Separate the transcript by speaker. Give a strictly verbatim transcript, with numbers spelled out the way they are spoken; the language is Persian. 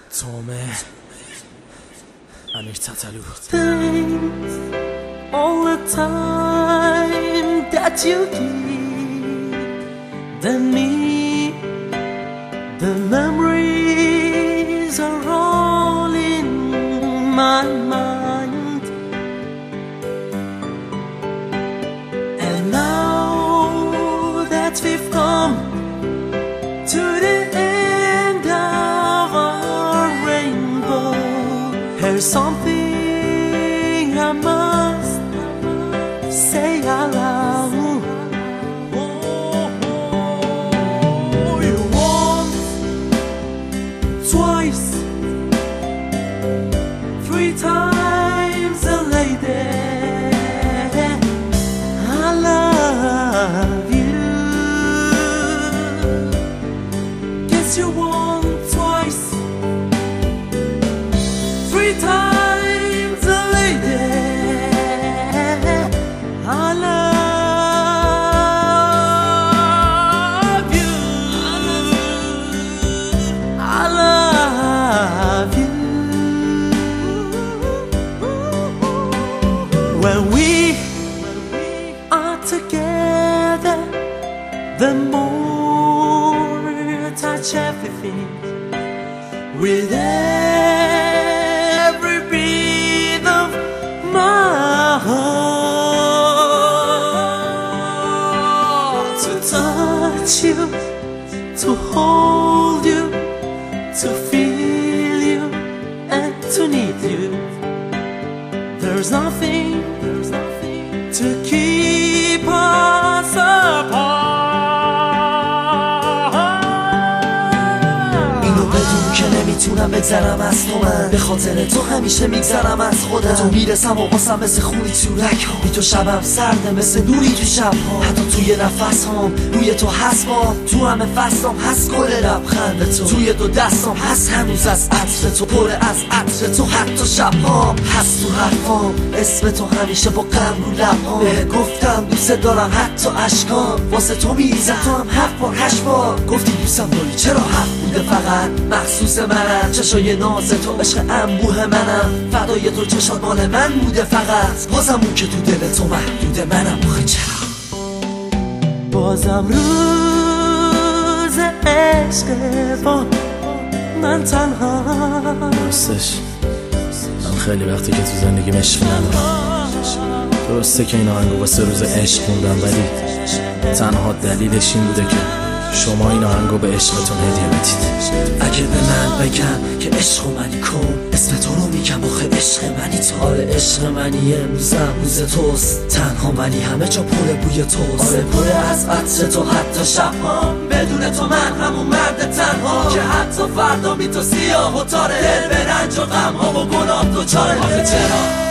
Speaker 1: Tome Amir Tatalu.
Speaker 2: Thanks all the time that you give then me, the memories are all in my mind, and now that we've come to the end of our rainbow, there's something I must say aloud. Oh, you once, twice, three times a lady. I love you. Guess you won twice, three times a lady. I love you. I love you. When we are together, the more we touch everything with every beat of my heart. To touch you, to hold you, to feel you, and to need you. There's nothing, there's nothing to keep us apart.
Speaker 3: اینو بدون که نمیتونم بگذرم از تو، من به خاطر تو همیشه میگذرم از خودم. تو میرسم و واسم مثل خونی تو رگ ها، بی تو شبم سرده مثل نوری تو شب ها. حتی توی نفس هام روی تو هست با تو همه فصلام هست گل لبخند تو، توی دو دستام هست هنوز از عطر تو، پر از عطر تو حتی شب هام هست تو حرفام اسم تو همیشه با غم رو لبهام. بهت گفتم دوست دارم حتی اشکام واسه تو میریزم، تو هم هفت بار هشت بار گفتی دوستم داری. چرا هفت بوده فقط مخصوص منم، چشای ناز تو عشق انبوه منم، فدای تو چشات مال من بوده فقط، بازم اون که تو دل تو محدوده منم. آخه چرا
Speaker 2: بازم روز عشق با من تنها.
Speaker 1: راستش من خیلی وقتی که تو زندگیم عشق ندارم. درسته که این آهنگو واسه روز عشق خوندم، ولی تنها دلیلش این بوده که شما این آهنگو به عشقتون هدیه بدید.
Speaker 3: اگه به من بگن که عشق منی کن، اسم تو رو میگم آخه عشق منی تو. آره عشق منی، امروزم روز توست، تنها منی، همه جا پر بوی توست. آره پر از عطر تو حتی شبها، بدون تو من همون مرد تنها که حتی فردا بی تو سیاه و تاره، دل به رنج و غم ها و گناه تو چاره. آخه چرا